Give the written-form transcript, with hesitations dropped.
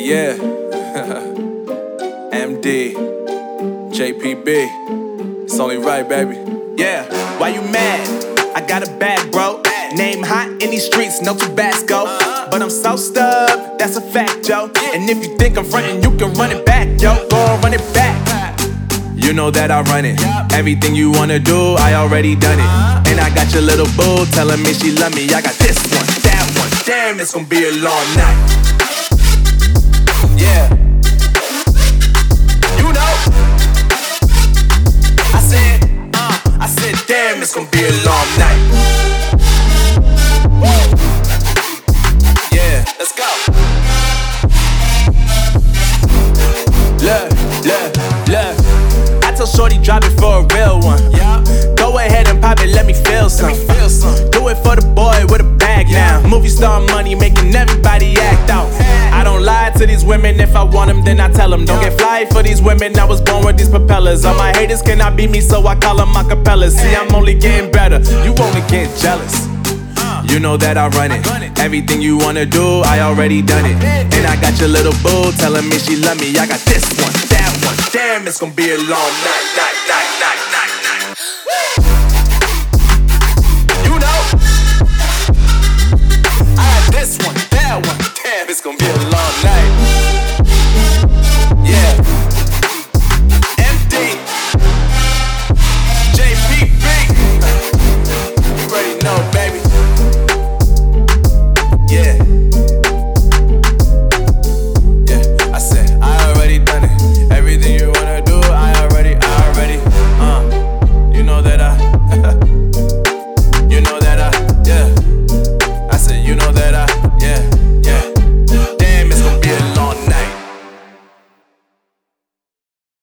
Yeah. MD, JPB. It's only right, baby. Yeah, why you mad? I got a bag, bro. Name hot in these streets, no Tabasco. But I'm so stubbed, that's a fact, yo. And if you think I'm frontin', you can run it back, yo. Go on, run it back. You know that I run it. Everything you wanna do, I already done it. And I got your little boo telling me she love me. I got this one, that one. Damn, it's gonna be a long night. Yeah. You know. I said, damn, it's gonna be a long night. Yeah, let's go. Look. I told Shorty drop it for a real one. Yeah. Go ahead and pop it, let me feel some. Do it for the boy with a bag now. Movie star money making everybody act out. I don't lie to these women, if I want them then I tell them. Don't get fly for these women, I was born with these propellers. All my haters cannot beat me, so I call them acapellas. See, I'm only getting better, you only get jealous. You know that I run it. Everything you wanna do, I already done it. And I got your little boo telling me she love me. I got this one, that one. Damn, it's gonna be a long night.